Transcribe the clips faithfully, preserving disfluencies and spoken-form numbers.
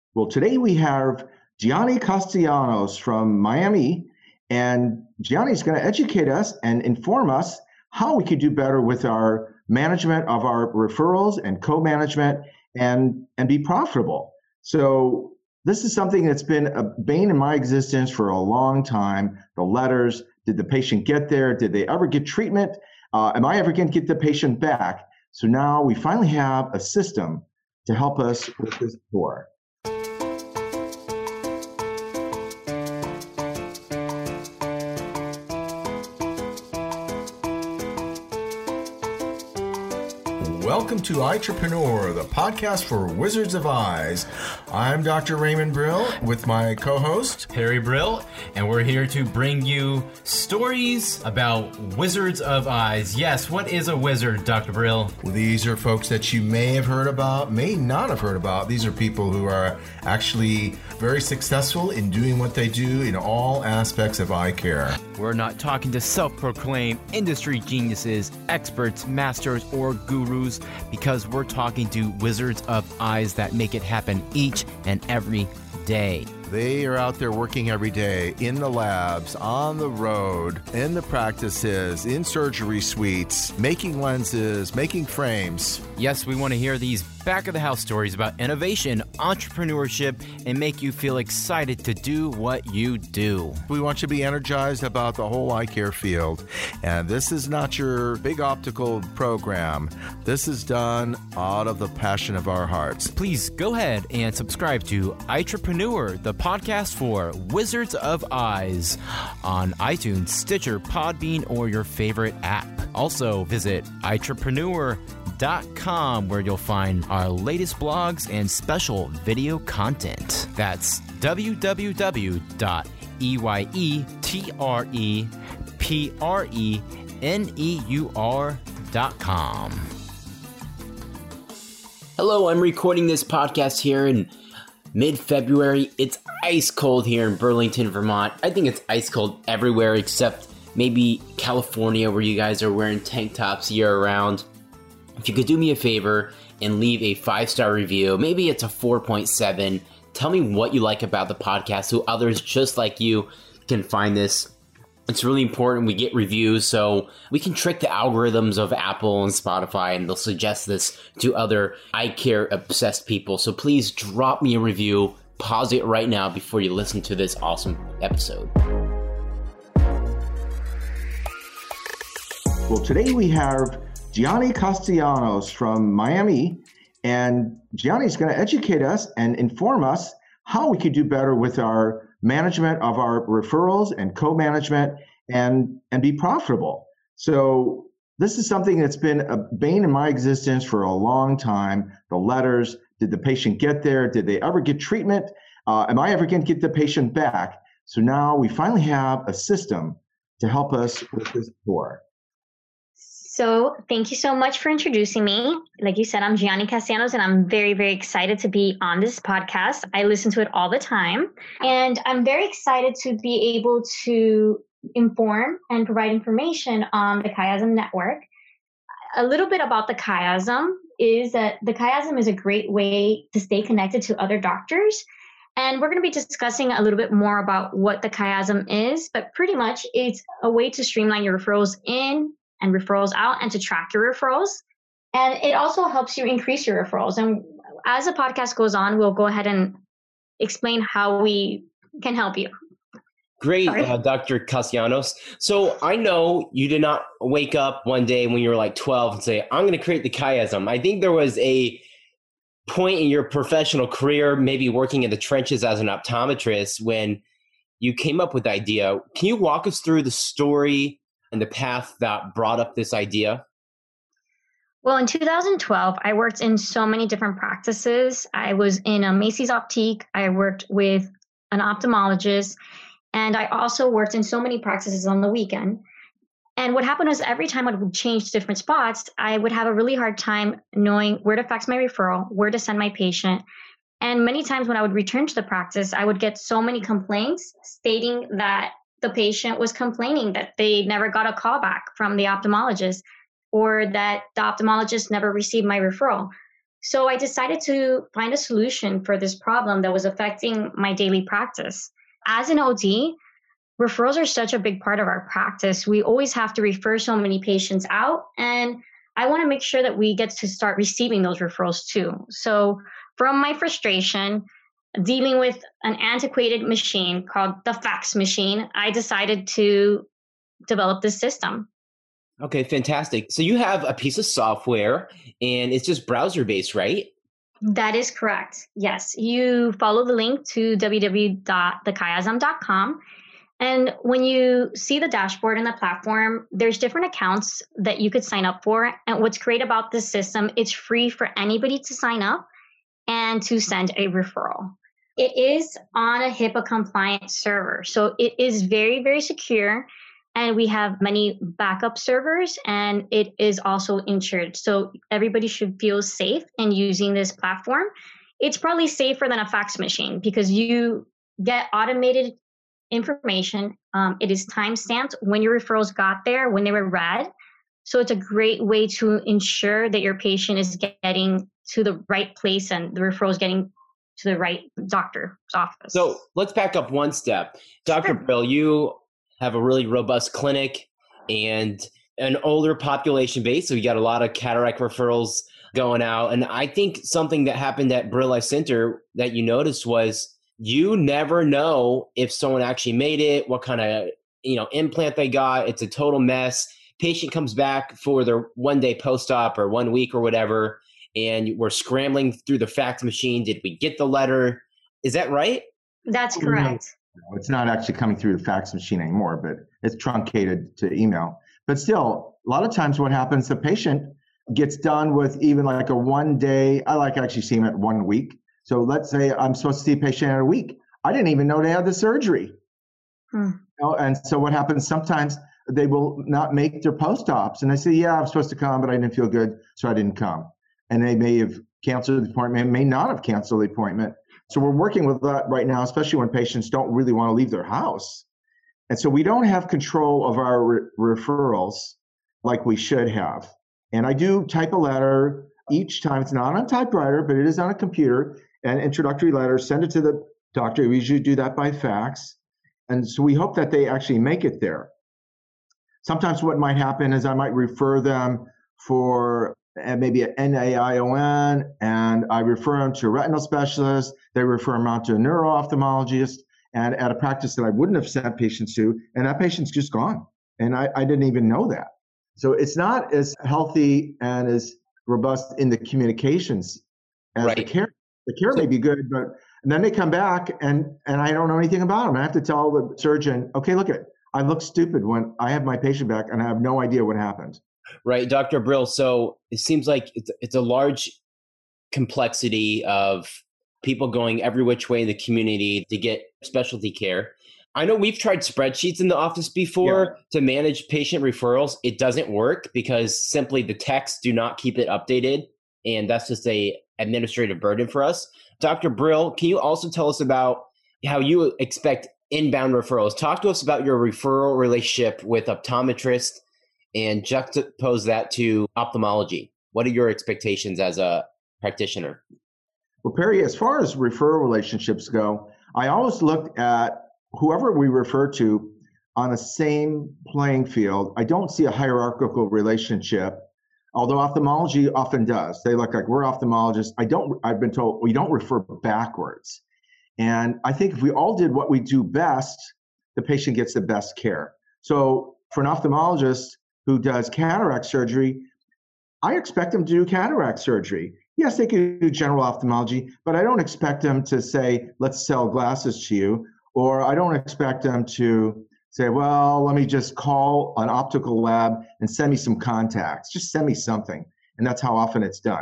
Well, today we have Gianni Castellanos from Miami, and Gianni is going to educate us and inform us how we could do better with our management of our referrals and co-management and, and be profitable. So this is something that's been a bane in my existence for a long time. The letters, did the patient get there? Did they ever get treatment? Uh, am I ever going to get the patient back? So now we finally have a system to help us with this before. Welcome to Entrepreneur, the podcast for Wizards of Eyes. I'm Doctor Raymond Brill with my co-host, Perry Brill, and we're here to bring you stories about Wizards of Eyes. Yes, what is a wizard, Doctor Brill? Well, these are folks that you may have heard about, may not have heard about. These are people who are actually very successful in doing what they do in all aspects of eye care. We're not talking to self-proclaimed industry geniuses, experts, masters, or gurus, because we're talking to Wizards of Eyes that make it happen each and every day. They are out there working every day in the labs, on the road, in the practices, in surgery suites, making lenses, making frames. Yes, we want to hear these back-of-the-house stories about innovation, entrepreneurship, and make you feel excited to do what you do. We want you to be energized about the whole eye care field. And this is not your big optical program. This is done out of the passion of our hearts. Please go ahead and subscribe to Entrepreneur, the podcast for Wizards of Eyes on iTunes, Stitcher, Podbean, or your favorite app. Also, visit entrepreneur dot com where you'll find our latest blogs and special video content. That's w w w dot entrepreneur dot com. Hello, I'm recording this podcast here in mid-February. It's ice cold here in Burlington, Vermont. I think it's ice cold everywhere except maybe California, where you guys are wearing tank tops year-round. If you could do me a favor and leave a five-star review, maybe it's a four point seven. Tell me what you like about the podcast so others just like you can find this. It's really important we get reviews so we can trick the algorithms of Apple and Spotify, and they'll suggest this to other eye care obsessed people. So please drop me a review. Pause it right now before you listen to this awesome episode. Well, today we have Gianni Castellanos from Miami, and Gianni is going to educate us and inform us how we could do better with our management of our referrals and co-management and, and be profitable. So this is something that's been a bane in my existence for a long time. The letters, did the patient get there? Did they ever get treatment? Uh, am I ever going to get the patient back? So now we finally have a system to help us with this before. So thank you so much for introducing me. Like you said, I'm Gianni Castellanos, and I'm very, very excited to be on this podcast. I listen to it all the time, and I'm very excited to be able to inform and provide information on the Chiasm Network. A little bit about the Chiasm is that the Chiasm is a great way to stay connected to other doctors. And we're going to be discussing a little bit more about what the Chiasm is, but pretty much it's a way to streamline your referrals in and referrals out and to track your referrals. And it also helps you increase your referrals. And as the podcast goes on, we'll go ahead and explain how we can help you. Great, uh, Doctor Castellanos. So I know you did not wake up one day when you were like twelve and say, I'm going to create the Chiasm. I think there was a point in your professional career, maybe working in the trenches as an optometrist, when you came up with the idea. Can you walk us through the story and the path that brought up this idea? Well, in two thousand twelve, I worked in so many different practices. I was in a Macy's Optique. I worked with an ophthalmologist, and I also worked in so many practices on the weekend. And what happened was every time I would change to different spots, I would have a really hard time knowing where to fax my referral, where to send my patient. And many times when I would return to the practice, I would get so many complaints stating that the patient was complaining that they never got a call back from the ophthalmologist, or that the ophthalmologist never received my referral. So I decided to find a solution for this problem that was affecting my daily practice. As an O D, referrals are such a big part of our practice. We always have to refer so many patients out, and I want to make sure that we get to start receiving those referrals too. So from my frustration dealing with an antiquated machine called the fax machine, I decided to develop this system. Okay, fantastic. So you have a piece of software and it's just browser based, right? That is correct. Yes. You follow the link to w w w dot the chiasm dot com. And when you see the dashboard in the platform, there's different accounts that you could sign up for. And what's great about this system, it's free for anybody to sign up and to send a referral. It is on a HIPAA compliant server. So it is very, very secure. And we have many backup servers, and it is also insured. So everybody should feel safe in using this platform. It's probably safer than a fax machine because you get automated information. Um, it is time-stamped when your referrals got there, when they were read. So it's a great way to ensure that your patient is getting to the right place and the referral is getting to the right doctor's office. So let's back up one step. Doctor Sure. Brill, you have a really robust clinic and an older population base. So you got a lot of cataract referrals going out. And I think something that happened at Brill Eye Center that you noticed was you never know if someone actually made it, what kind of, you know, implant they got. It's a total mess. Patient comes back for their one day post-op or one week or whatever, and we're scrambling through the fax machine. Did we get the letter? Is that right? That's correct. No, it's not actually coming through the fax machine anymore, but it's truncated to email. But still, a lot of times what happens, the patient gets done with even like a one day, I like actually seeing them at one week. So let's say I'm supposed to see a patient in a week. I didn't even know they had the surgery. Hmm. You know, and so what happens sometimes, they will not make their post-ops. And they say, yeah, I'm supposed to come, but I didn't feel good, so I didn't come. And they may have canceled the appointment, may not have canceled the appointment. So we're working with that right now, especially when patients don't really want to leave their house. And so we don't have control of our re- referrals like we should have. And I do type a letter each time. It's not on a typewriter, but it is on a computer, an introductory letter, send it to the doctor. We usually do that by fax. And so we hope that they actually make it there. Sometimes what might happen is I might refer them for and maybe an N A I O N, and I refer them to a retinal specialist. They refer them out to a neuro-ophthalmologist, and at a practice that I wouldn't have sent patients to, and that patient's just gone. And I, I didn't even know that. So it's not as healthy and as robust in the communications as right. the care. The care may be good, but and then they come back, and, and I don't know anything about them. I have to tell the surgeon, okay, look at I look stupid when I have my patient back, and I have no idea what happened. Right, Doctor Brill. So it seems like it's, it's a large complexity of people going every which way in the community to get specialty care. I know we've tried spreadsheets in the office before yeah. to manage patient referrals. It doesn't work because simply the techs do not keep it updated, and that's just a administrative burden for us. Doctor Brill, can you also tell us about how you expect inbound referrals? Talk to us about your referral relationship with optometrists and juxtapose that to ophthalmology. What are your expectations as a practitioner? Well, Perry, as far as referral relationships go, I always looked at whoever we refer to on the same playing field. I don't see a hierarchical relationship, although ophthalmology often does. They look like we're ophthalmologists. I don't, I've been told we don't refer backwards. And I think if we all did what we do best, the patient gets the best care. So for an ophthalmologist who does cataract surgery, I expect them to do cataract surgery. Yes, they can do general ophthalmology, but I don't expect them to say, let's sell glasses to you. Or I don't expect them to say, well, let me just call an optical lab and send me some contacts. Just send me something. And that's how often it's done.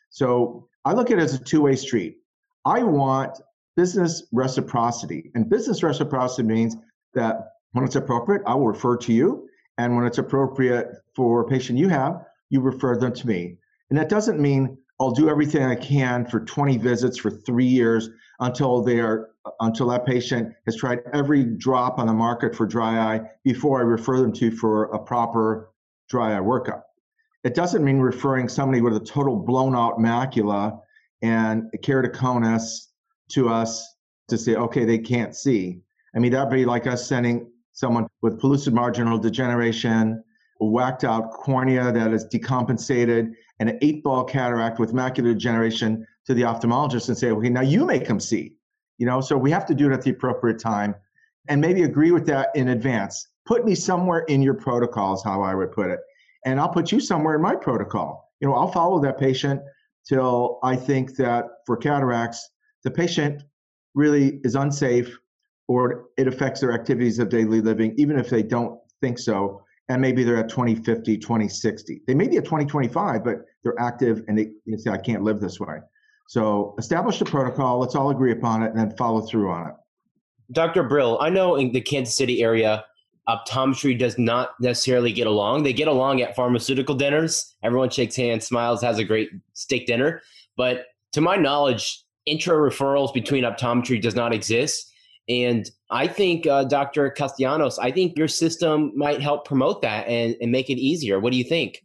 So I look at it as a two-way street. I want business reciprocity. And business reciprocity means that when it's appropriate, I will refer to you. And when it's appropriate for a patient you have, you refer them to me. And that doesn't mean I'll do everything I can for twenty visits for three years until they are until that patient has tried every drop on the market for dry eye before I refer them to for a proper dry eye workup. it doesn't mean referring somebody with a total blown out macula and keratoconus to us to say, okay, they can't see. I mean, that'd be like us sending someone with pellucid marginal degeneration, a whacked out cornea that is decompensated, and an eight ball cataract with macular degeneration to the ophthalmologist and say, okay, now you make them see. You know, so we have to do it at the appropriate time and maybe agree with that in advance. Put me somewhere in your protocol is how I would put it. And I'll put you somewhere in my protocol. You know, I'll follow that patient till I think that for cataracts, the patient really is unsafe or it affects their activities of daily living, even if they don't think so. And maybe they're at twenty fifty, twenty sixty. They may be at twenty twenty-five, but they're active and they, they say, I can't live this way. So establish the protocol. Let's all agree upon it and then follow through on it. Doctor Brill, I know in the Kansas City area, optometry does not necessarily get along. They get along at pharmaceutical dinners. Everyone shakes hands, smiles, has a great steak dinner. But to my knowledge, intra-referrals between optometry does not exist. And I think, uh, Doctor Castellanos, I think your system might help promote that and, and make it easier. What do you think?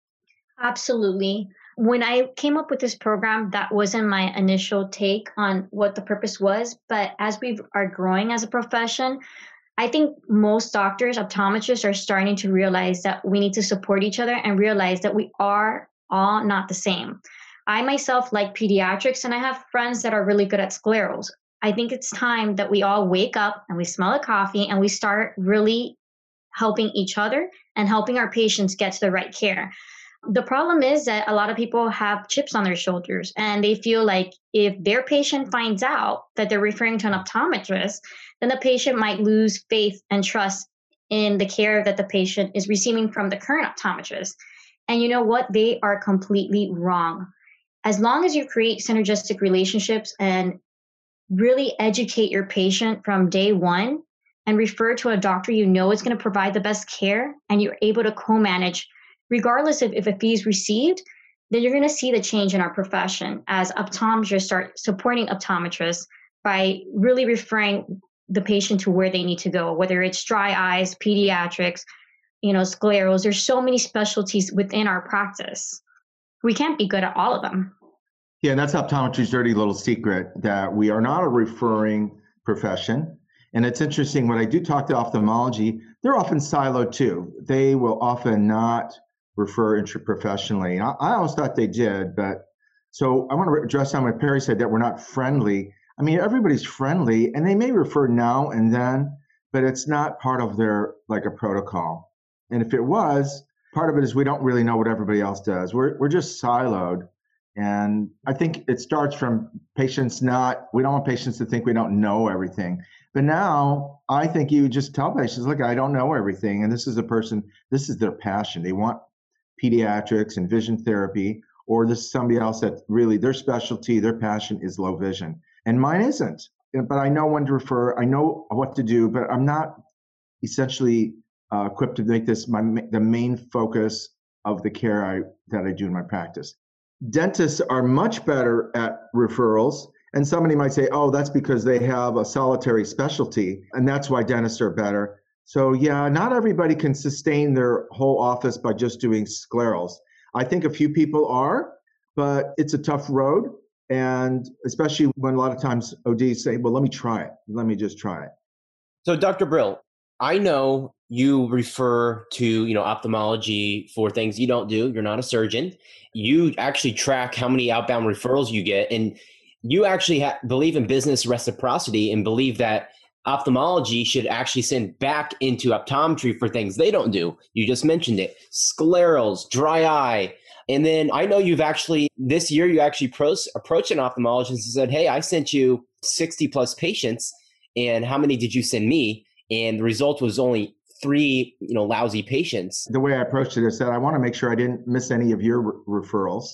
Absolutely. When I came up with this program, that wasn't my initial take on what the purpose was. But as we are growing as a profession, I think most doctors, optometrists are starting to realize that we need to support each other and realize that we are all not the same. I myself like pediatrics and I have friends that are really good at sclerals. I think it's time that we all wake up and we smell a coffee and we start really helping each other and helping our patients get to the right care. The problem is that a lot of people have chips on their shoulders and they feel like if their patient finds out that they're referring to an optometrist, then the patient might lose faith and trust in the care that the patient is receiving from the current optometrist. And you know what? They are completely wrong. As long as you create synergistic relationships and really educate your patient from day one and refer to a doctor you know is going to provide the best care and you're able to co-manage, regardless of if a fee is received, then you're going to see the change in our profession as optometrists start supporting optometrists by really referring the patient to where they need to go, whether it's dry eyes, pediatrics, you know, sclerals. There's so many specialties within our practice. We can't be good at all of them. Yeah, and that's optometry's dirty little secret, that we are not a referring profession. And it's interesting, when I do talk to ophthalmology, they're often siloed too. They will often not refer intraprofessionally. I, I always thought they did, but so I want to address on what Perry said, that we're not friendly. I mean, everybody's friendly and they may refer now and then, but it's not part of their, like a protocol. And if it was, part of it is we don't really know what everybody else does. We're we're just siloed. And I think it starts from patients not, we don't want patients to think we don't know everything. But now I think you just tell patients, look, I don't know everything. And this is a person, this is their passion. They want pediatrics and vision therapy, or this is somebody else that really their specialty, their passion is low vision. And mine isn't. But I know when to refer, I know what to do, but I'm not essentially uh, equipped to make this my the main focus of the care I that I do in my practice. Dentists are much better at referrals. And somebody might say, oh, that's because they have a solitary specialty, and that's why dentists are better. So yeah, not everybody can sustain their whole office by just doing sclerals. I think a few people are, but it's a tough road. And especially when a lot of times O Ds say, well, let me try it. Let me just try it. So Doctor Brill, I know you refer to, you know, ophthalmology for things you don't do. You're not a surgeon. You actually track how many outbound referrals you get. And you actually ha- believe in business reciprocity and believe that ophthalmology should actually send back into optometry for things they don't do. You just mentioned it, sclerals, dry eye. And then I know you've actually, this year, you actually pro- approached an ophthalmologist and said, hey, I sent you sixty plus patients. And how many did you send me? And the result was only three, you know, lousy patients. The way I approached it is that I want to make sure I didn't miss any of your re- referrals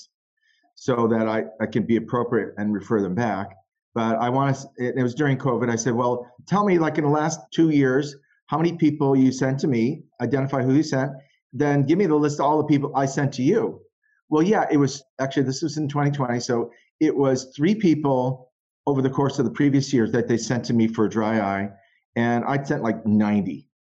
so that I, I can be appropriate and refer them back. But I want to, it was during COVID, I said, well, tell me, like in the last two years, how many people you sent to me, identify who you sent, then give me the list of all the people I sent to you. Well, yeah, it was actually, this was in twenty twenty. So it was three people over the course of the previous years that they sent to me for a dry eye. And I sent like ninety.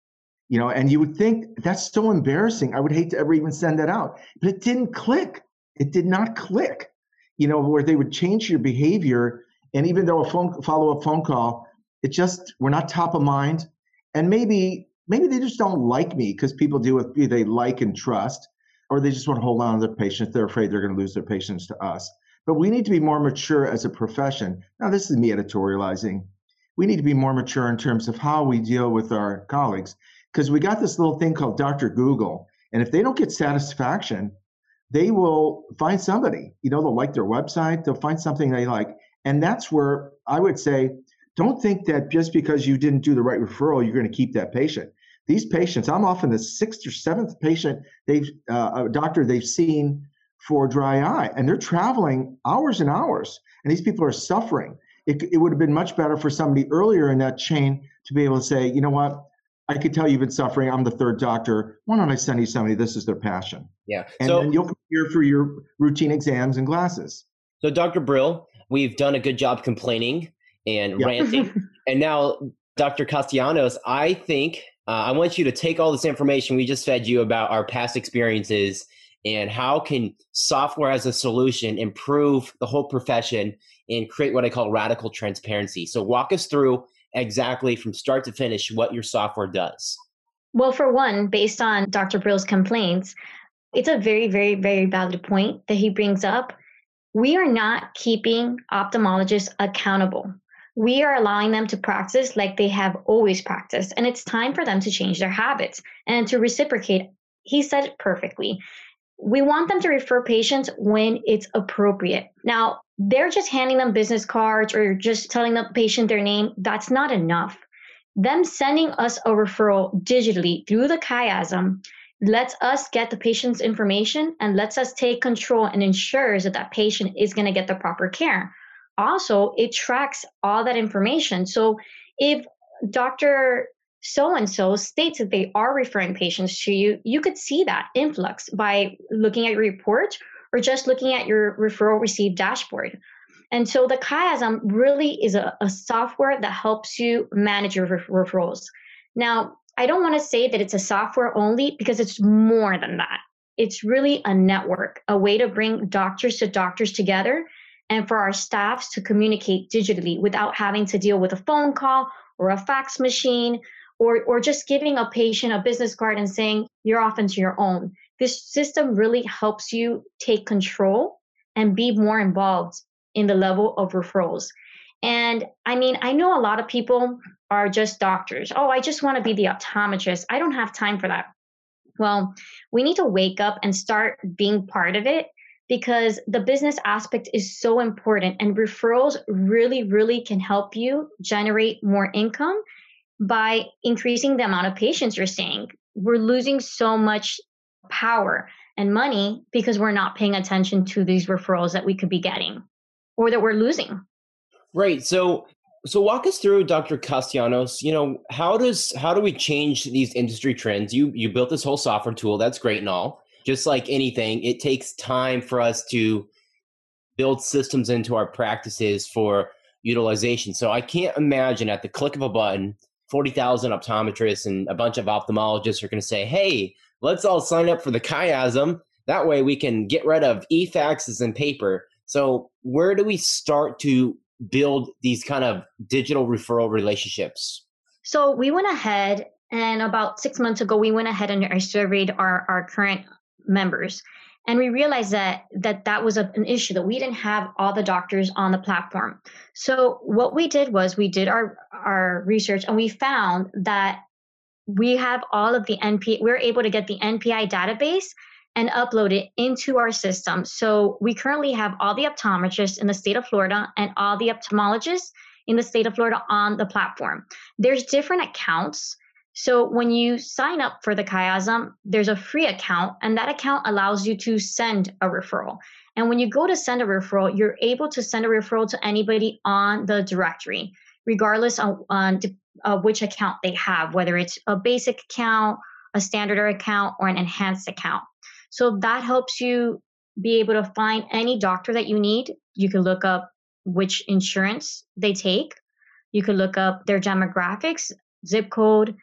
You know, and you would think that's so embarrassing. I would hate to ever even send that out, but it didn't click. It did not click, you know, where they would change your behavior. And even though a phone follow-up phone call, it just, we're not top of mind. And maybe, maybe they just don't like me because people deal with me they like and trust, or they just want to hold on to their patients. They're afraid they're going to lose their patients to us. But we need to be more mature as a profession. Now, this is me editorializing. We need to be more mature in terms of how we deal with our colleagues. Because we got this little thing called Doctor Google. And if they don't get satisfaction, they will find somebody. You know, they'll like their website, they'll find something they like. And that's where I would say, don't think that just because you didn't do the right referral, you're going to keep that patient. These patients, I'm often the sixth or seventh patient they've uh, a doctor they've seen for dry eye, and they're traveling hours and hours, and these people are suffering. It, it would have been much better for somebody earlier in that chain to be able to say, you know what, I could tell you've been suffering. I'm the third doctor. Why don't I send you somebody? This is their passion. Yeah. And so, then you'll come here for your routine exams and glasses. So, Doctor Brill, we've done a good job complaining and Yeah. ranting. And now, Doctor Castellanos, I think uh, I want you to take all this information we just fed you about our past experiences and how can software as a solution improve the whole profession and create what I call radical transparency. So walk us through exactly from start to finish what your software does. Well, for one, based on Doctor Brill's complaints, it's a very, very, very valid point that he brings up. We are not keeping ophthalmologists accountable. We are allowing them to practice like they have always practiced. And it's time for them to change their habits and to reciprocate. He said it perfectly. We want them to refer patients when it's appropriate. Now, they're just handing them business cards or just telling the patient their name. That's not enough. Them sending us a referral digitally through the chiasm lets us get the patient's information and lets us take control and ensures that that patient is going to get the proper care. Also, it tracks all that information. So if Doctor so-and-so states that they are referring patients to you, you could see that influx by looking at your report or just looking at your referral received dashboard. And so the chiasm really is a, a software that helps you manage your ref- referrals. Now, I don't want to say that it's a software only because it's more than that. It's really a network, a way to bring doctors to doctors together and for our staffs to communicate digitally without having to deal with a phone call or a fax machine or, or just giving a patient a business card and saying, you're off into your own. This system really helps you take control and be more involved in the level of referrals. And I mean, I know a lot of people are just doctors. Oh, I just want to be the optometrist. I don't have time for that. Well, we need to wake up and start being part of it because the business aspect is so important and referrals really, really can help you generate more income by increasing the amount of patients you're seeing. We're losing so much power and money because we're not paying attention to these referrals that we could be getting or that we're losing. Right. So so walk us through, Doctor Castellanos, you know, how does how do we change these industry trends? You you built this whole software tool. That's great and all. Just like anything, it takes time for us to build systems into our practices for utilization. So I can't imagine at the click of a button, forty thousand optometrists and a bunch of ophthalmologists are going to say, hey, let's all sign up for the chiasm. That way we can get rid of e-faxes and paper. So where do we start to build these kind of digital referral relationships? So we went ahead and about six months ago, we went ahead and I surveyed our, our current members. And we realized that that, that was a, an issue, that we didn't have all the doctors on the platform. So what we did was we did our, our research and we found that we have all of the N P, we're able to get the N P I database and upload it into our system. So we currently have all the optometrists in the state of Florida and all the ophthalmologists in the state of Florida on the platform. There's different accounts. So when you sign up for the chiasm, there's a free account, and that account allows you to send a referral. And when you go to send a referral, you're able to send a referral to anybody on the directory, regardless of, on, of which account they have, whether it's a basic account, a standard account, or an enhanced account. So that helps you be able to find any doctor that you need. You can look up which insurance they take. You can look up their demographics, zip code,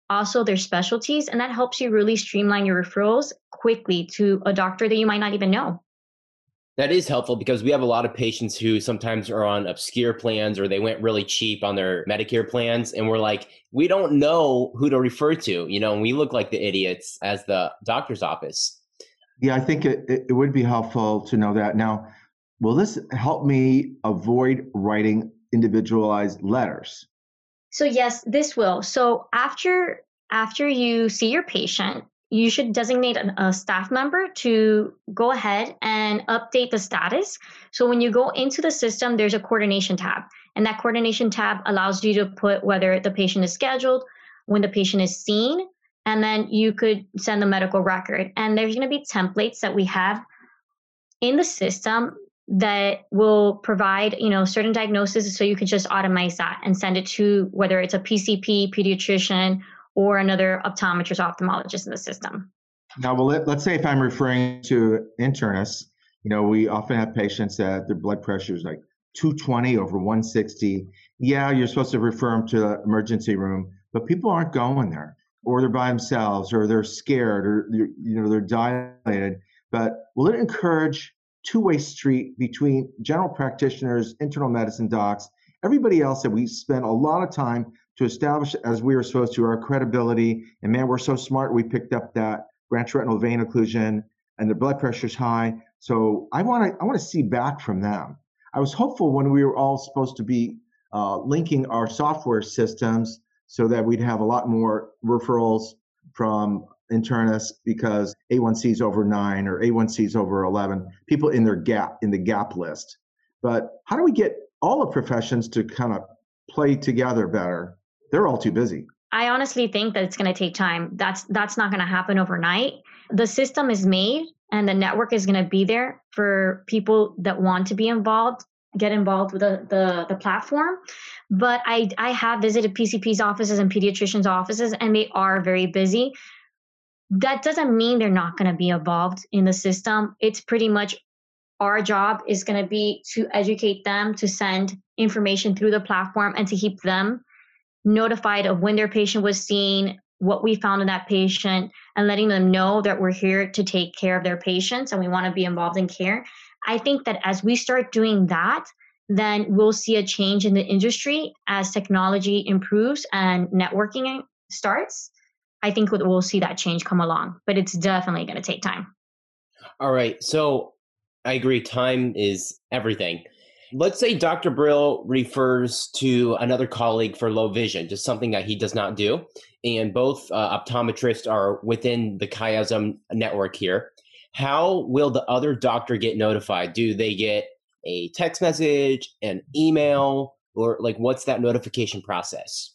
also their specialties, and that helps you really streamline your referrals quickly to a doctor that you might not even know. That is helpful because we have a lot of patients who sometimes are on obscure plans or they went really cheap on their Medicare plans. And we're like, we don't know who to refer to, you know, and we look like the idiots as the doctor's office. Yeah, I think it, it would be helpful to know that. Now, will this help me avoid writing individualized letters? So yes, this will. So after after you see your patient, you should designate an, a staff member to go ahead and update the status. So when you go into the system, there's a coordination tab. And that coordination tab allows you to put whether the patient is scheduled, when the patient is seen, and then you could send the medical record. And there's going to be templates that we have in the system that will provide, you know, certain diagnoses. So you could just automate that and send it to whether it's a P C P, pediatrician, or another optometrist, ophthalmologist in the system. Now, well, let, let's say if I'm referring to internists, you know, we often have patients that their blood pressure is like two twenty over one sixty. Yeah, you're supposed to refer them to the emergency room, but people aren't going there, or they're by themselves, or they're scared, or you know, they're dilated. But will it encourage two-way street between general practitioners, internal medicine docs, everybody else that we spend a lot of time to establish, as we were supposed to, our credibility? And man, we're so smart. We picked up that branch retinal vein occlusion, and the blood pressure's high. So I want to I want to see back from them. I was hopeful when we were all supposed to be uh, linking our software systems so that we'd have a lot more referrals from internists because A one C is over nine or A one C is over eleven, people in their gap, in the gap list. But how do we get all the professions to kind of play together better? They're all too busy. I honestly think that it's going to take time. That's that's not going to happen overnight. The system is made and the network is going to be there for people that want to be involved, get involved with the, the, the platform. But I, I have visited P C P's offices and pediatricians' offices, and they are very busy. That doesn't mean they're not going to be involved in the system. It's pretty much our job is going to be to educate them, to send information through the platform, and to keep them notified of when their patient was seen, what we found in that patient, and letting them know that we're here to take care of their patients and we want to be involved in care. I think that as we start doing that, then we'll see a change in the industry as technology improves and networking starts. I think we'll see that change come along, but it's definitely going to take time. All right. So I agree. Time is everything. Let's say Doctor Brill refers to another colleague for low vision, just something that he does not do. And both uh, optometrists are within the Chiasm network here. How will the other doctor get notified? Do they get a text message, an email, or like what's that notification process?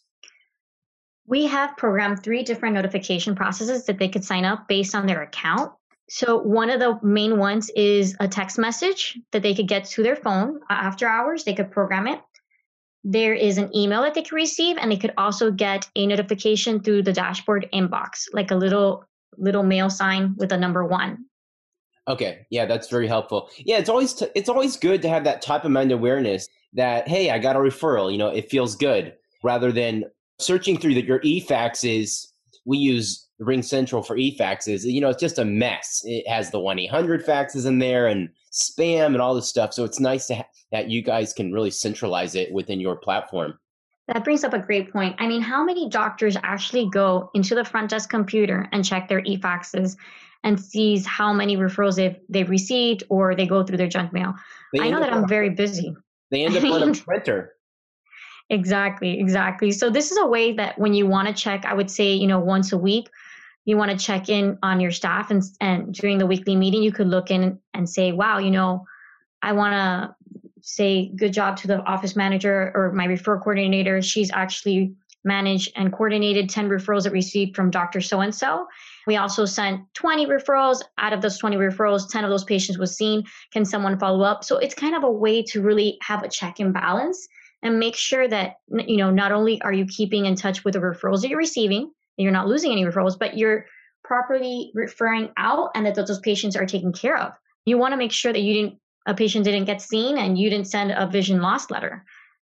We have programmed three different notification processes that they could sign up based on their account. So one of the main ones is a text message that they could get to their phone after hours. They could program it. There is an email that they could receive, and they could also get a notification through the dashboard inbox, like a little little mail sign with a number one. Okay, yeah, that's very helpful. Yeah, it's always t- it's always good to have that top of mind awareness that, hey, I got a referral. You know, it feels good, rather than searching through the, your e-faxes. We use Ring Central for e-faxes. You know, it's just a mess. It has the one eight hundred faxes in there and spam and all this stuff. So it's nice to ha- that you guys can really centralize it within your platform. That brings up a great point. I mean, how many doctors actually go into the front desk computer and check their e-faxes and sees how many referrals they've, they've received, or they go through their junk mail? They I know that I'm a, very busy. They end up on a printer. Exactly, exactly. So this is a way that when you want to check, I would say, you know, once a week, you want to check in on your staff, and, and during the weekly meeting, you could look in and say, wow, you know, I want to say good job to the office manager or my referral coordinator. She's actually managed and coordinated ten referrals that received from Doctor So-and-so. We also sent twenty referrals. Out of those twenty referrals, ten of those patients was seen. Can someone follow up? So it's kind of a way to really have a check and balance and make sure that, you know, not only are you keeping in touch with the referrals that you're receiving, you're not losing any referrals, but you're properly referring out and that those patients are taken care of. You want to make sure that you didn't, a patient didn't get seen and you didn't send a vision loss letter.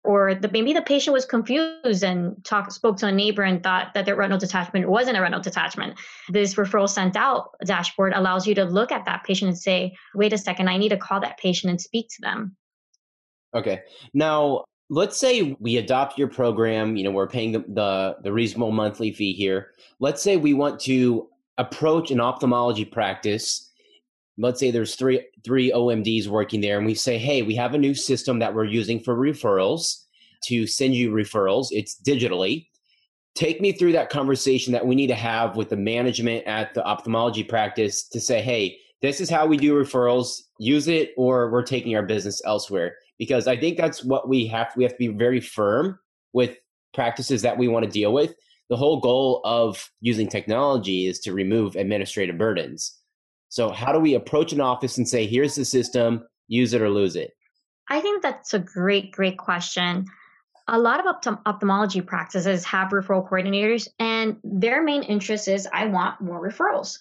or the, maybe the patient was confused and talked, spoke to a neighbor and thought that their retinal detachment wasn't a retinal detachment. This referral sent out dashboard allows you to look at that patient and say, wait a second, I need to call that patient and speak to them. Okay. Now, let's say we adopt your program, you know, we're paying the, the, the reasonable monthly fee here. Let's say we want to approach an ophthalmology practice. Let's say there's three three O M Ds working there, and we say, hey, we have a new system that we're using for referrals to send you referrals. It's digitally. Take me through that conversation that we need to have with the management at the ophthalmology practice to say, hey, this is how we do referrals, use it, or we're taking our business elsewhere. Because I think that's what we have. We have to be very firm with practices that we want to deal with. The whole goal of using technology is to remove administrative burdens. So how do we approach an office and say, here's the system, use it or lose it? I think that's a great, great question. A lot of ophthalm- ophthalmology practices have referral coordinators, and their main interest is, I want more referrals.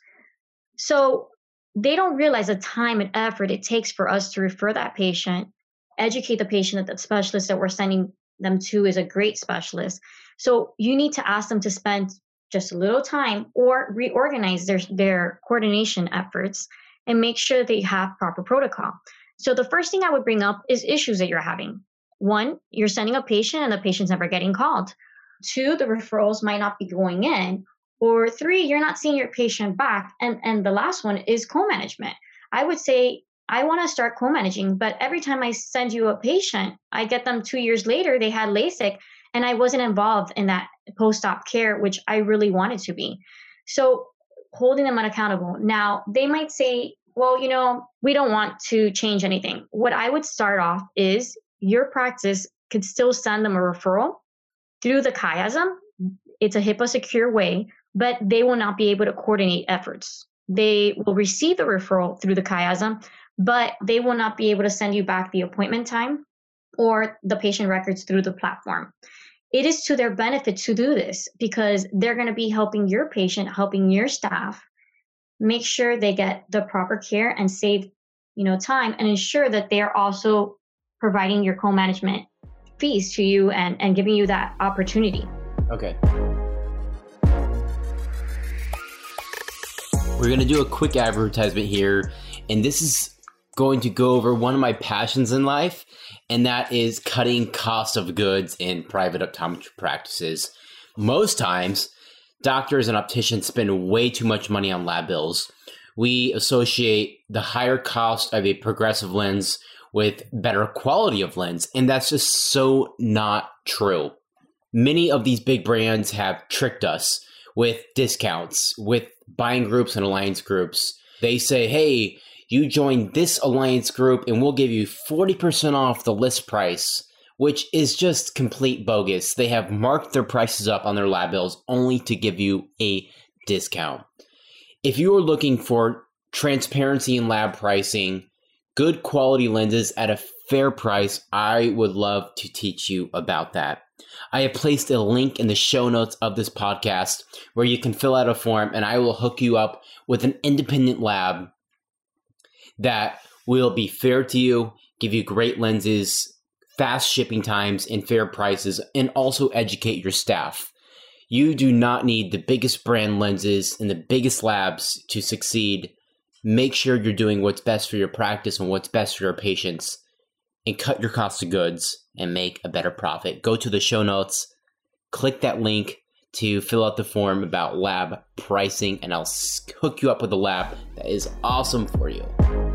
So they don't realize the time and effort it takes for us to refer that patient, educate the patient that the specialist that we're sending them to is a great specialist. So you need to ask them to spend just a little time or reorganize their, their coordination efforts and make sure that they have proper protocol. So the first thing I would bring up is issues that you're having. One, you're sending a patient and the patient's never getting called. Two, the referrals might not be going in. Or three, you're not seeing your patient back. And, and the last one is co-management. I would say, I want to start co-managing, but every time I send you a patient, I get them two years later, they had LASIK, and I wasn't involved in that post-op care, which I really wanted to be. So holding them accountable. Now, they might say, well, you know, we don't want to change anything. What I would start off is your practice could still send them a referral through the chiasm. It's a HIPAA secure way, but they will not be able to coordinate efforts. They will receive the referral through the chiasm, but they will not be able to send you back the appointment time or the patient records through the platform. It is to their benefit to do this because they're going to be helping your patient, helping your staff make sure they get the proper care and save, you know, time and ensure that they're also providing your co-management fees to you and, and giving you that opportunity. Okay. We're going to do a quick advertisement here, and this is going to go over one of my passions in life, and that is cutting cost of goods in private optometry practices. Most times, doctors and opticians spend way too much money on lab bills. We associate the higher cost of a progressive lens with better quality of lens, and that's just so not true. Many of these big brands have tricked us with discounts, with buying groups and alliance groups. They say, hey, you join this alliance group and we'll give you forty percent off the list price, which is just complete bogus. They have marked their prices up on their lab bills only to give you a discount. If you are looking for transparency in lab pricing, good quality lenses at a fair price, I would love to teach you about that. I have placed a link in the show notes of this podcast where you can fill out a form and I will hook you up with an independent lab that will be fair to you, give you great lenses, fast shipping times, and fair prices, and also educate your staff. You do not need the biggest brand lenses and the biggest labs to succeed. Make sure you're doing what's best for your practice and what's best for your patients, and cut your cost of goods and make a better profit. Go to the show notes, click that link to fill out the form about lab pricing, and I'll hook you up with a lab that is awesome for you.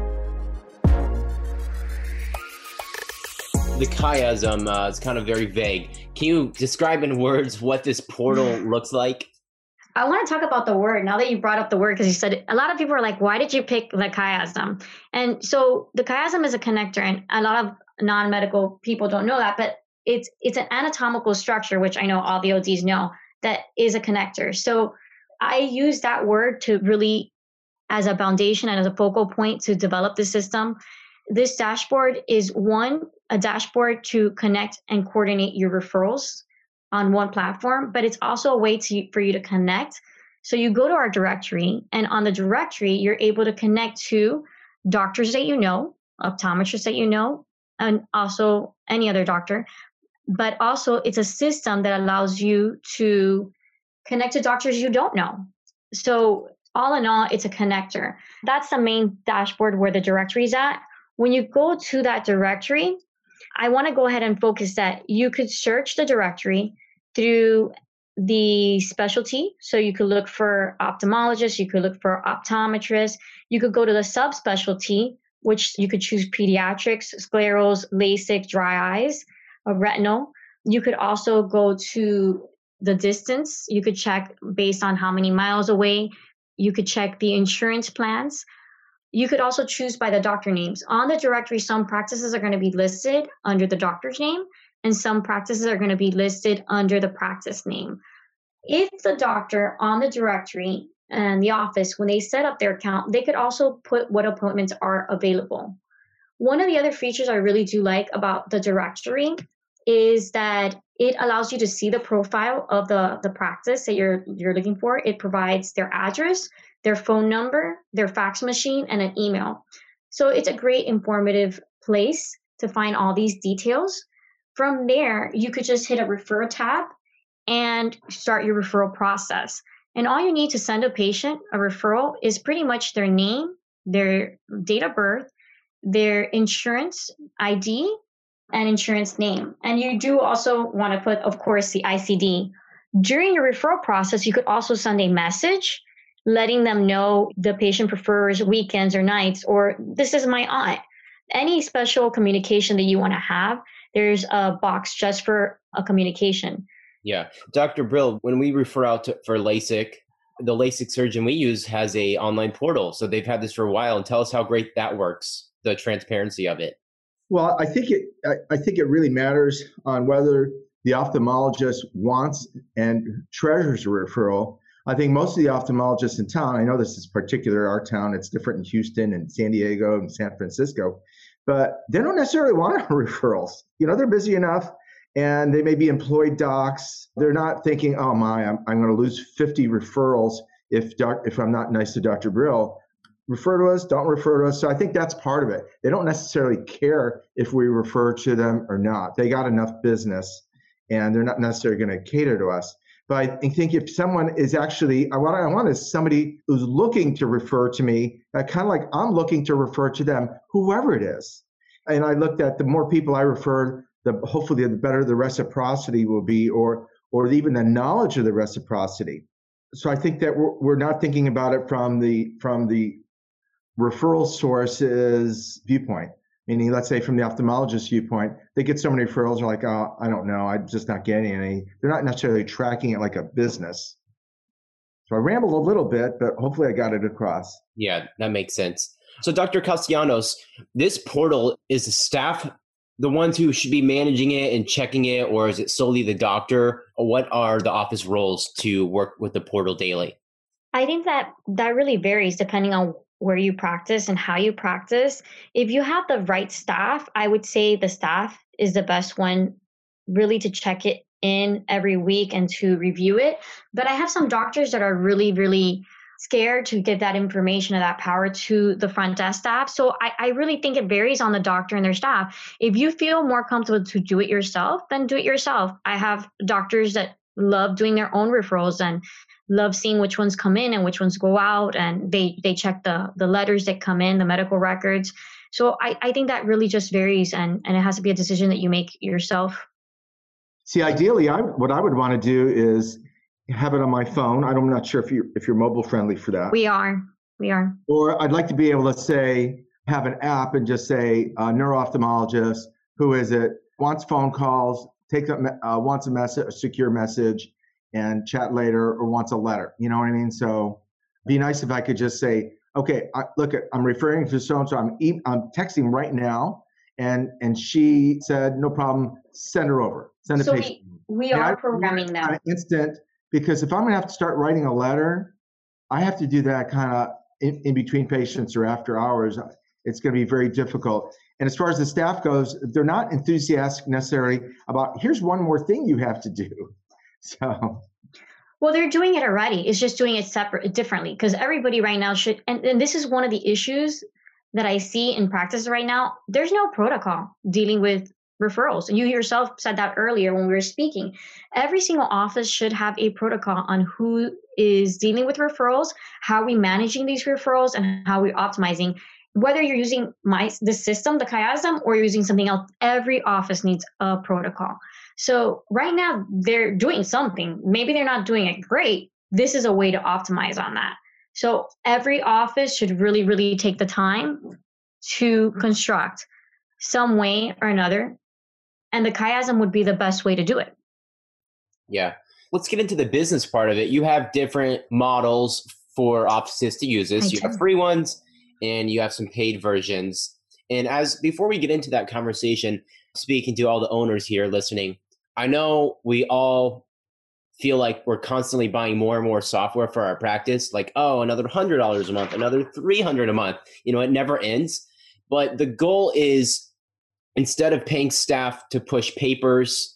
The chiasm uh, is kind of very vague. Can you describe in words what this portal looks like? I want to talk about the word now that you brought up the word, because you said a lot of people are like, why did you pick the chiasm? And so the chiasm is a connector, and a lot of non-medical people don't know that, but it's it's an anatomical structure, which I know all the O Ds know, that is a connector. So I use that word to really as a foundation and as a focal point to develop the system. This dashboard is one, a dashboard to connect and coordinate your referrals on one platform, but it's also a way to, for you to connect. So you go to our directory, and on the directory, you're able to connect to doctors that you know, optometrists that you know, and also any other doctor. but also it's a system that allows you to connect to doctors you don't know. So all in all, it's a connector. That's the main dashboard where the directory is at. When you go to that directory, I want to go ahead and focus that you could search the directory through the specialty. So you could look for ophthalmologists, you could look for optometrists, you could go to the subspecialty, which you could choose pediatrics, scleros, LASIK, dry eyes, or retinal. You could also go to the distance. You could check based on how many miles away. You could check the insurance plans. You could also choose by the doctor names. On the directory, some practices are going to be listed under the doctor's name, and some practices are going to be listed under the practice name. If the doctor on the directory and the office, when they set up their account, they could also put what appointments are available. One of the other features I really do like about the directory is that it allows you to see the profile of the, the practice that you're you're looking for. It provides their address, their phone number, their fax machine, and an email. So it's a great informative place to find all these details. From there, you could just hit a refer tab and start your referral process. And all you need to send a patient a referral is pretty much their name, their date of birth, their insurance I D, and insurance name. And you do also want to put, of course, the I C D. During your referral process, you could also send a message letting them know the patient prefers weekends or nights, or this is my aunt. Any special communication that you want to have, there's a box just for a communication. Yeah. Doctor Brill, when we refer out to, for LASIK, the LASIK surgeon we use has a online portal. So they've had this for a while. And tell us how great that works, the transparency of it. Well, I think it I, I think it really matters on whether the ophthalmologist wants and treasures a referral. I think most of the ophthalmologists in town, I know this is particular our town, it's different in Houston and San Diego and San Francisco, but they don't necessarily want referrals. You know, they're busy enough and they may be employed docs. They're not thinking, oh my, I'm, I'm going to lose fifty referrals if doc, if I'm not nice to Doctor Brill. Refer to us, don't refer to us. So I think that's part of it. They don't necessarily care if we refer to them or not. They got enough business and they're not necessarily going to cater to us. But I think if someone is actually, what I want is somebody who's looking to refer to me, uh, kind of like I'm looking to refer to them, whoever it is. And I looked at the more people I refer, the hopefully the better the reciprocity will be, or or even the knowledge of the reciprocity. So I think that we're, we're not thinking about it from the from the referral sources viewpoint, meaning let's say from the ophthalmologist viewpoint, they get so many referrals, they're like, oh, I don't know, I'm just not getting any. They're not necessarily tracking it like a business. So I rambled a little bit, but hopefully I got it across. Yeah, that makes sense. So Doctor Castellanos, this portal, is the staff the ones who should be managing it and checking it, or is it solely the doctor? Or what are the office roles to work with the portal daily? I think that that really varies depending on where you practice and how you practice. If you have the right staff, I would say the staff is the best one really to check it in every week and to review it. But I have some doctors that are really, really scared to give that information or that power to the front desk staff. So I, I really think it varies on the doctor and their staff. If you feel more comfortable to do it yourself, then do it yourself. I have doctors that love doing their own referrals and love seeing which ones come in and which ones go out, and they they check the the letters that come in, the medical records. So I, I think that really just varies, and, and it has to be a decision that you make yourself. See, ideally, I what I would want to do is have it on my phone. I'm not sure if you if you're mobile friendly for that. We are, we are. Or I'd like to be able to say have an app and just say uh, neuro-ophthalmologist, who is it, wants phone calls, takes up uh, wants a message, a secure message, and chat later, or wants a letter. You know what I mean? So it'd be nice if I could just say, okay, I, look, I'm referring to so-and-so. I'm, e- I'm texting right now. And and she said, no problem, send her over. Send a so patient. we, we are programming that. Instant, because if I'm going to have to start writing a letter, I have to do that kind of in, in between patients or after hours. It's going to be very difficult. And as far as the staff goes, they're not enthusiastic necessarily about, here's one more thing you have to do. So, well, they're doing it already. It's just doing it separate, differently, because everybody right now should. And, and this is one of the issues that I see in practice right now. There's no protocol dealing with referrals. And you yourself said that earlier when we were speaking. Every single office should have a protocol on who is dealing with referrals, how are we managing these referrals, and how we're optimizing. Whether you're using my the system, the Chiasm, or you're using something else, every office needs a protocol. So right now they're doing something. Maybe they're not doing it great. This is a way to optimize on that. So every office should really, really take the time to construct some way or another. And the Chiasm would be the best way to do it. Yeah. Let's get into the business part of it. You have different models for offices to use this. I you do. have free ones and you have some paid versions. And as before we get into that conversation, speaking to all the owners here listening, I know we all feel like we're constantly buying more and more software for our practice. Like, oh, another one hundred dollars a month, another three hundred dollars a month. You know, it never ends. But the goal is, instead of paying staff to push papers,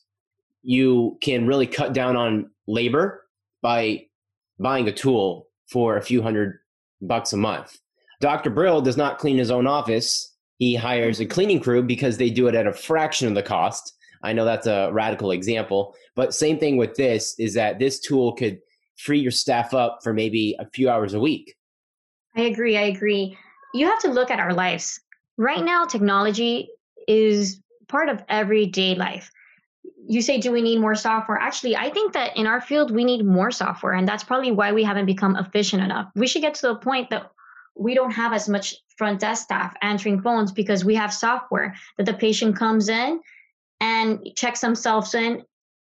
you can really cut down on labor by buying a tool for a few hundred bucks a month. Doctor Brill does not clean his own office. He hires a cleaning crew because they do it at a fraction of the cost. I know that's a radical example, but same thing with this is that this tool could free your staff up for maybe a few hours a week. I agree. I agree. You have to look at our lives. Right now, technology is part of everyday life. You say, do we need more software? Actually, I think that in our field, we need more software. And that's probably why we haven't become efficient enough. We should get to the point that we don't have as much front desk staff answering phones because we have software that the patient comes in and checks themselves in,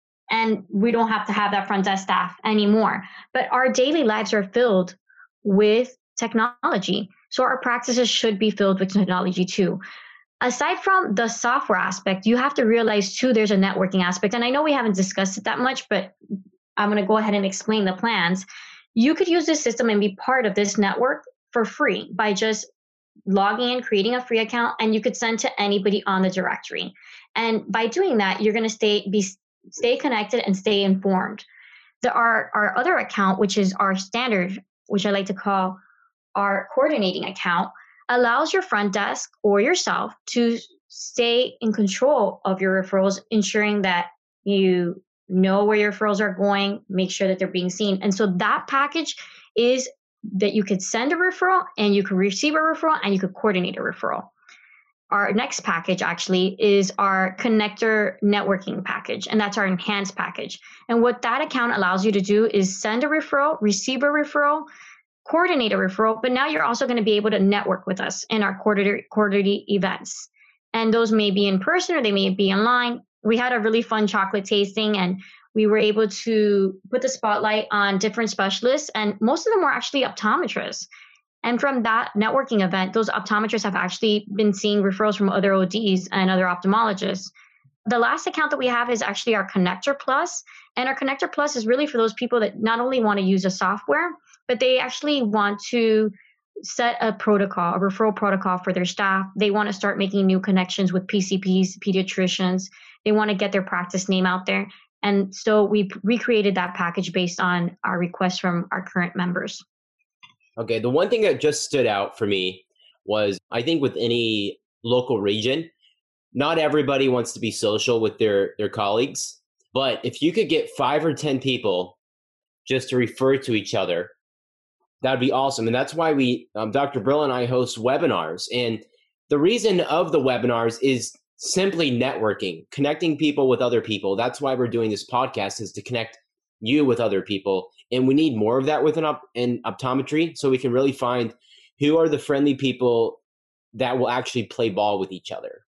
and we don't have to have that front desk staff anymore. But our daily lives are filled with technology. So our practices should be filled with technology too. Aside from the software aspect, you have to realize too, there's a networking aspect. And I know we haven't discussed it that much, but I'm going to go ahead and explain the plans. You could use this system and be part of this network for free by just logging in, creating a free account, and you could send to anybody on the directory. And by doing that, you're going to stay be stay connected and stay informed. There are our other account, which is our standard, which I like to call our coordinating account, allows your front desk or yourself to stay in control of your referrals, ensuring that you know where your referrals are going, make sure that they're being seen. And so that package is that you could send a referral and you could receive a referral and you could coordinate a referral. Our next package actually is our connector networking package, and that's our enhanced package. And what that account allows you to do is send a referral, receive a referral, coordinate a referral, but now you're also going to be able to network with us in our quarterly, quarterly events. And those may be in person or they may be online. We had a really fun chocolate tasting and we were able to put the spotlight on different specialists, and most of them were actually optometrists. And from that networking event, those optometrists have actually been seeing referrals from other O Ds and other ophthalmologists. The last account that we have is actually our Connector Plus. And our Connector Plus is really for those people that not only want to use a software, but they actually want to set a protocol, a referral protocol for their staff. They want to start making new connections with P C Ps, pediatricians. They want to get their practice name out there. And so we recreated that package based on our requests from our current members. Okay, the one thing that just stood out for me was, I think with any local region, not everybody wants to be social with their, their colleagues. But if you could get five or ten people just to refer to each other, that'd be awesome. And that's why we, um, Doctor Brill and I host webinars. And the reason of the webinars is simply networking, connecting people with other people. That's why we're doing this podcast, is to connect you with other people. And we need more of that within op- in optometry, so we can really find who are the friendly people that will actually play ball with each other.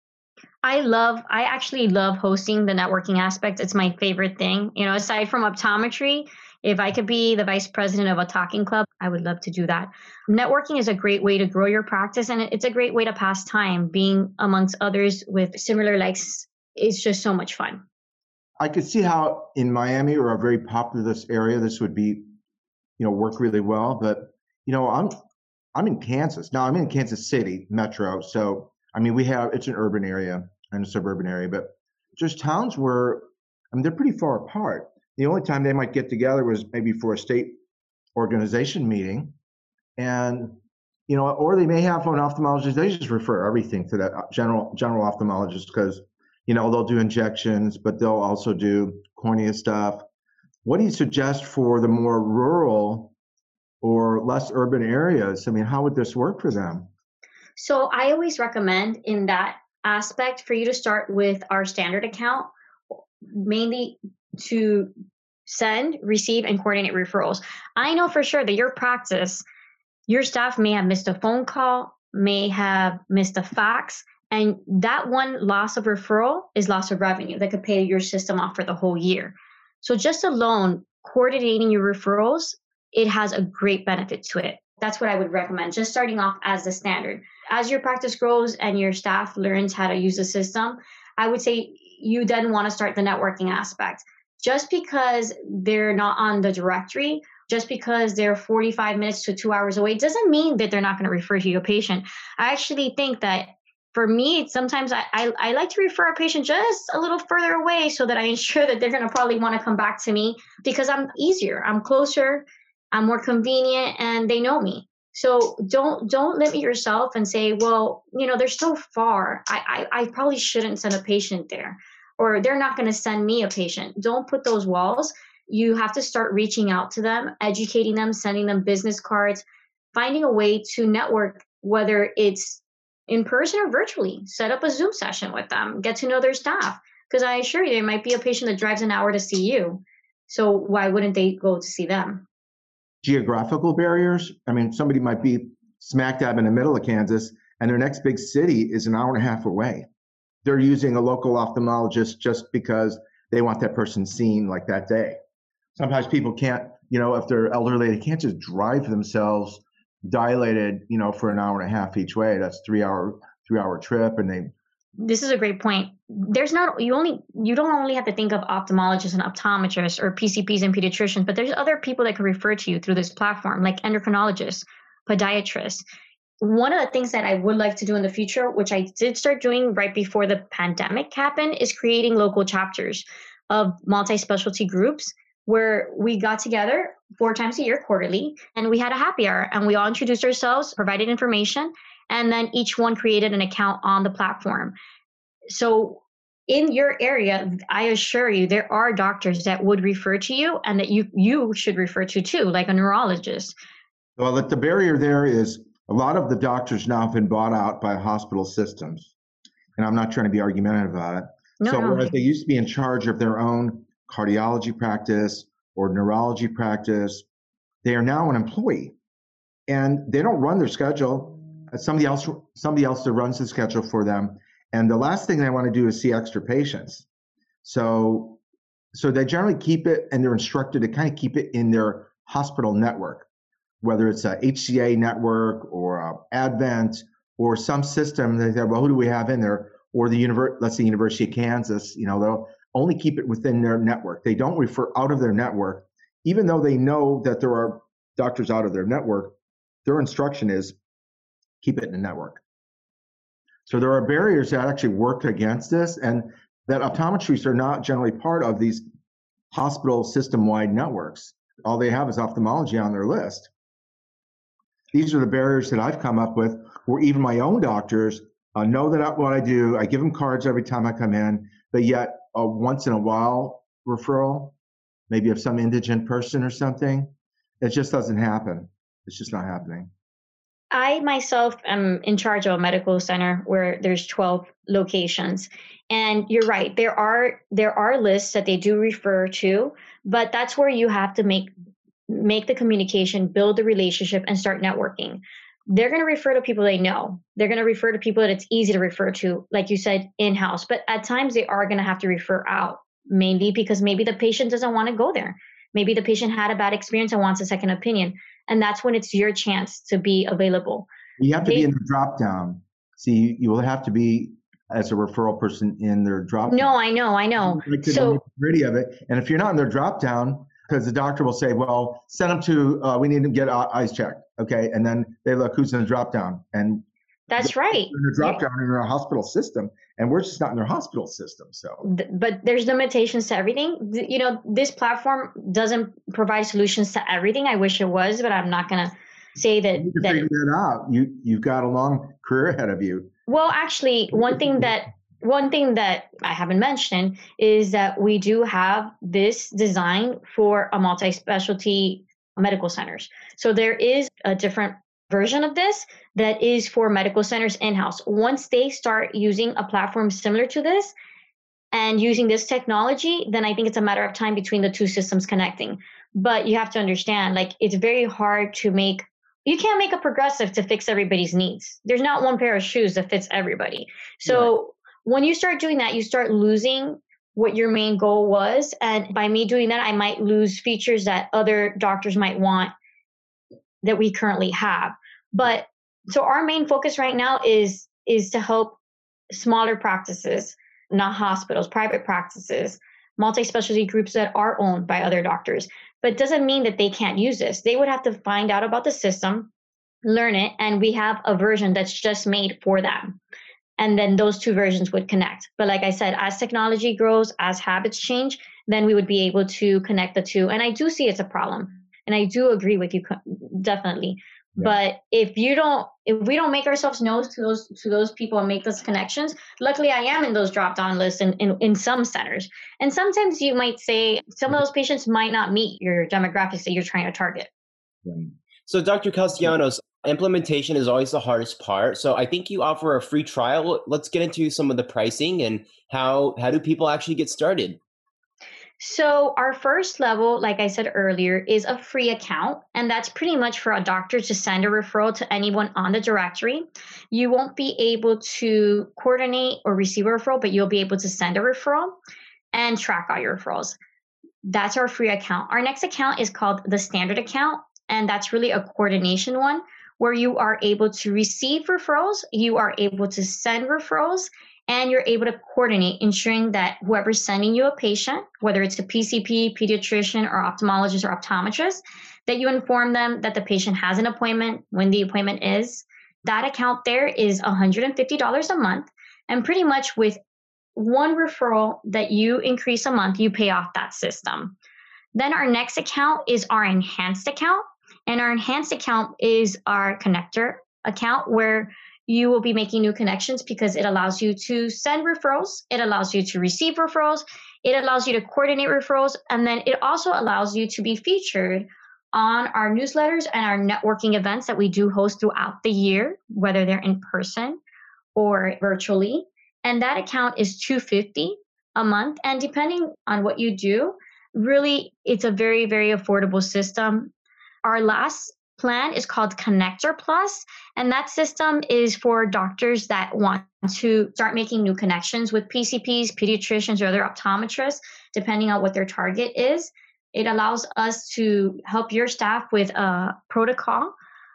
I love, I actually love hosting the networking aspect. It's my favorite thing. You know, aside from optometry, if I could be the vice president of a talking club, I would love to do that. Networking is a great way to grow your practice, and it's a great way to pass time. Being amongst others with similar likes is just so much fun. I could see how in Miami or a very populous area, this would be, you know, work really well. But, you know, I'm I'm in Kansas. Now I'm in Kansas City metro. So, I mean, we have, it's an urban area and a suburban area, but just towns where, I mean, they're pretty far apart. The only time they might get together was maybe for a state organization meeting. And, you know, or they may have an ophthalmologist. They just refer everything to that general general ophthalmologist because, You know, they'll do injections, but they'll also do cornea stuff. What do you suggest for the more rural or less urban areas? I mean, how would this work for them? So I always recommend in that aspect for you to start with our standard account, mainly to send, receive, and coordinate referrals. I know for sure that your practice, your staff may have missed a phone call, may have missed a fax, and that one loss of referral is loss of revenue that could pay your system off for the whole year. So just alone, coordinating your referrals, it has a great benefit to it. That's what I would recommend, just starting off as the standard. As your practice grows and your staff learns how to use the system, I would say you then want to start the networking aspect. Just because they're not on the directory, just because they're forty-five minutes to two hours away, doesn't mean that they're not going to refer to your patient. I actually think that for me, sometimes I, I, I like to refer a patient just a little further away so that I ensure that they're going to probably want to come back to me because I'm easier, I'm closer, I'm more convenient, and they know me. So don't don't limit yourself and say, well, you know, they're so far. I, I, I probably shouldn't send a patient there, or they're not going to send me a patient. Don't put those walls. You have to start reaching out to them, educating them, sending them business cards, finding a way to network, whether it's in person or virtually. Set up a Zoom session with them, get to know their staff. Because I assure you, there might be a patient that drives an hour to see you. So why wouldn't they go to see them? Geographical barriers. I mean, somebody might be smack dab in the middle of Kansas and their next big city is an hour and a half away. They're using a local ophthalmologist just because they want that person seen like that day. Sometimes people can't, you know, if they're elderly, they can't just drive themselves dilated, you know, for an hour and a half each way. That's three hour, three hour trip. And they, this is a great point. There's not, you only, you don't only have to think of ophthalmologists and optometrists or P C Ps and pediatricians, but there's other people that can refer to you through this platform, like endocrinologists, podiatrists. One of the things that I would like to do in the future, which I did start doing right before the pandemic happened, is creating local chapters of multi-specialty groups where we got together four times a year quarterly, and we had a happy hour, and we all introduced ourselves, provided information, and then each one created an account on the platform. So in your area, I assure you, there are doctors that would refer to you and that you, you should refer to too, like a neurologist. Well, the barrier there is a lot of the doctors now have been bought out by hospital systems. And I'm not trying to be argumentative about it. No, so no. whereas they used to be in charge of their own cardiology practice or neurology practice, they are now an employee. And they don't run their schedule. Somebody else, somebody else that runs the schedule for them. And the last thing they want to do is see extra patients. So, so they generally keep it, and they're instructed to kind of keep it in their hospital network, whether it's a H C A network or a Advent or some system. They say, well, who do we have in there? Or the univer- let's say University of Kansas, you know, they'll only keep it within their network. They don't refer out of their network, even though they know that there are doctors out of their network. Their instruction is keep it in the network. So there are barriers that actually work against this, and that optometrists are not generally part of these hospital system-wide networks. All they have is ophthalmology on their list. These are the barriers that I've come up with, where even my own doctors uh, know that I, what I do. I give them cards every time I come in, but yet a once in a while referral, maybe of some indigent person or something, it just doesn't happen. It's just not happening. I myself am in charge of a medical center where there's twelve locations. And you're right, there are there are lists that they do refer to, but that's where you have to make make the communication, build the relationship, and start networking. They're going to refer to people they know. They're going to refer to people that it's easy to refer to, like you said, in-house. But at times they are going to have to refer out, mainly because maybe the patient doesn't want to go there. Maybe the patient had a bad experience and wants a second opinion. And that's when it's your chance to be available. You have to they, be in the drop down. See, you will have to be as a referral person in their drop down. No, I know, I know. Like so the of it. And if you're not in their drop down, because the doctor will say, well, send them to, uh, we need to get eyes checked. Okay. And then they look who's in the drop down. And that's right. In the drop down in our hospital system. And we're just not in their hospital system. So, but there's limitations to everything. You know, this platform doesn't provide solutions to everything. I wish it was, but I'm not going to say that. You can that figure that out. You, you've got a long career ahead of you. Well, actually, one thing that one thing that I haven't mentioned is that we do have this design for a multi-specialty medical centers. So there is a different version of this that is for medical centers in-house. Once they start using a platform similar to this and using this technology, then I think it's a matter of time between the two systems connecting. But you have to understand, like, it's very hard to make, you can't make a progressive to fix everybody's needs. There's not one pair of shoes that fits everybody. So right. When you start doing that, you start losing what your main goal was. And by me doing that, I might lose features that other doctors might want that we currently have. But so our main focus right now is, is to help smaller practices, not hospitals, private practices, multi-specialty groups that are owned by other doctors. But it doesn't mean that they can't use this. They would have to find out about the system, learn it, and we have a version that's just made for them. And then those two versions would connect. But like I said, as technology grows, as habits change, then we would be able to connect the two. And I do see it's a problem. And I do agree with you, definitely. Yeah. But if you don't, if we don't make ourselves known to those to those people and make those connections, luckily I am in those drop-down lists in, in, in some centers. And sometimes you might say some of those patients might not meet your demographics that you're trying to target. So Doctor Castellanos, implementation is always the hardest part. So I think you offer a free trial. Let's get into some of the pricing and how how do people actually get started? So our first level, like I said earlier, is a free account. And that's pretty much for a doctor to send a referral to anyone on the directory. You won't be able to coordinate or receive a referral, but you'll be able to send a referral and track all your referrals. That's our free account. Our next account is called the standard account. And that's really a coordination one where you are able to receive referrals, you are able to send referrals, and you're able to coordinate, ensuring that whoever's sending you a patient, whether it's a P C P, pediatrician, or ophthalmologist or optometrist, that you inform them that the patient has an appointment, when the appointment is. That account there is one hundred fifty dollars a month. And pretty much with one referral that you increase a month, you pay off that system. Then our next account is our enhanced account. And our enhanced account is our connector account where you will be making new connections because it allows you to send referrals. It allows you to receive referrals. It allows you to coordinate referrals. And then it also allows you to be featured on our newsletters and our networking events that we do host throughout the year, whether they're in person or virtually. And that account is two hundred fifty dollars a month. And depending on what you do, really, it's a very, very affordable system. Our last plan is called Connector Plus, and that system is for doctors that want to start making new connections with P C Ps, pediatricians, or other optometrists, depending on what their target is. It allows us to help your staff with a protocol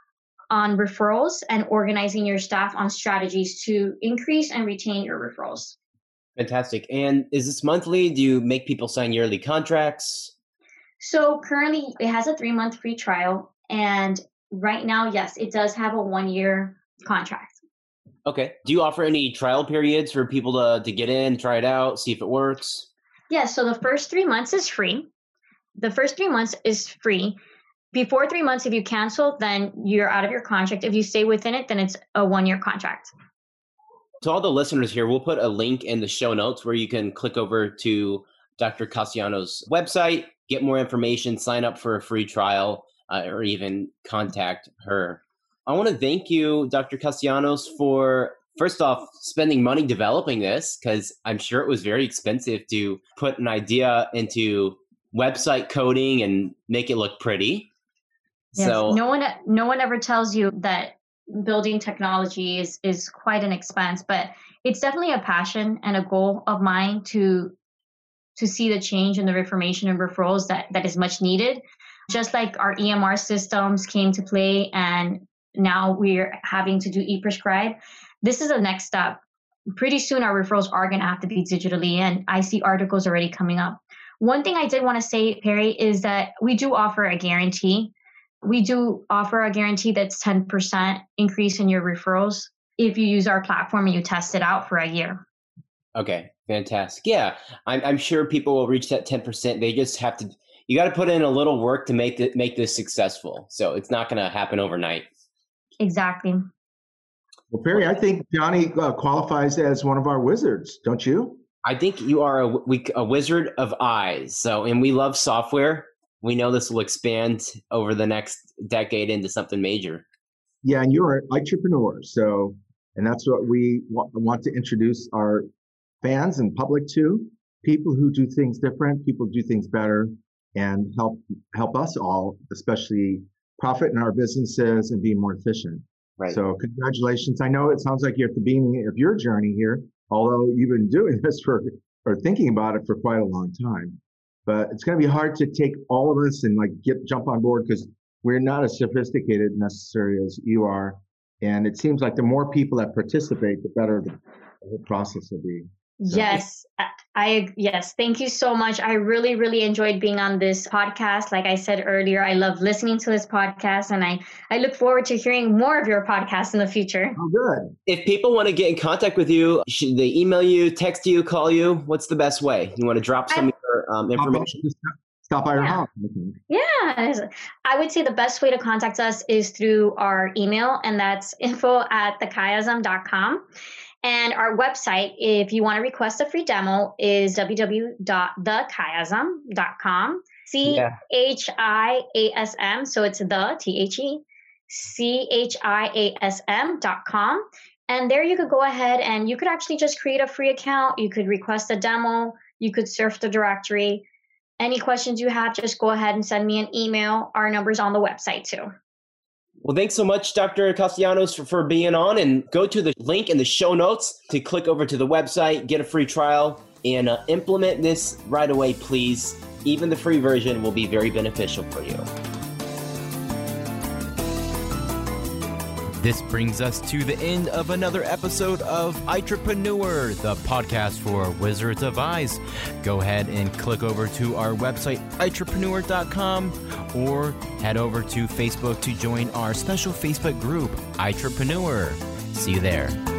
on referrals and organizing your staff on strategies to increase and retain your referrals. Fantastic. And is this monthly? Do you make people sign yearly contracts? So currently it has a three-month free trial. And right now, yes, it does have a one-year contract. Okay. Do you offer any trial periods for people to, to get in, try it out, see if it works? Yes. Yeah, so the first three months is free. The first three months is free. Before three months, if you cancel, then you're out of your contract. If you stay within it, then it's a one-year contract. To all the listeners here, we'll put a link in the show notes where you can click over to Doctor Castellanos' website, get more information, sign up for a free trial, uh, or even contact her. I want to thank you, Doctor Castellanos, for, first off, spending money developing this, because I'm sure it was very expensive to put an idea into website coding and make it look pretty. Yes, so no one, no one ever tells you that building technology is, is quite an expense, but it's definitely a passion and a goal of mine to to see the change in the information and referrals that, that is much needed. Just like our E M R systems came to play and now we're having to do e-prescribe, this is the next step. Pretty soon our referrals are going to have to be digitally, and I see articles already coming up. One thing I did want to say, Perry, is that we do offer a guarantee. We do offer a guarantee that's ten percent increase in your referrals if you use our platform and you test it out for a year. Okay, fantastic. Yeah, I'm, I'm sure people will reach that ten percent. They just have to, you got to put in a little work to make it, make this successful. So it's not going to happen overnight. Exactly. Well, Perry, I think Johnny uh, qualifies as one of our wizards, don't you? I think you are a, we, a wizard of eyes. So, and we love software. We know this will expand over the next decade into something major. Yeah, and you're an entrepreneur. So, and that's what we wa- want to introduce our fans and public to. People who do things different, people who do things better, and help help us all, especially profit in our businesses and be more efficient. Right. So congratulations. I know it sounds like you're at the beginning of your journey here, although you've been doing this for, or thinking about it for quite a long time. But it's going to be hard to take all of us and like get jump on board because we're not as sophisticated necessarily as you are. And it seems like the more people that participate, the better the, the whole process will be. So. Yes, I yes. Thank you so much. I really, really enjoyed being on this podcast. Like I said earlier, I love listening to this podcast, and I, I look forward to hearing more of your podcasts in the future. Oh, good. If people want to get in contact with you, should they email you, text you, call you? What's the best way? You want to drop some I, of your um, information? Stop by your yeah. house. Yeah, I would say the best way to contact us is through our email, and that's info at the chiasm dot com. And our website, if you want to request a free demo, is w w w dot the chiasm dot com. C H I A S M. So it's the, T H E, C H I A S M dot com. And there you could go ahead and you could actually just create a free account. You could request a demo. You could surf the directory. Any questions you have, just go ahead and send me an email. Our number's on the website too. Well, thanks so much, Doctor Castellanos, for, for being on. And go to the link in the show notes to click over to the website, get a free trial, and uh, implement this right away, please. Even the free version will be very beneficial for you. This brings us to the end of another episode of Entrepreneur, the podcast for Wizards of Eyes. Go ahead and click over to our website, entrepreneur dot com, or head over to Facebook to join our special Facebook group, Entrepreneur. See you there.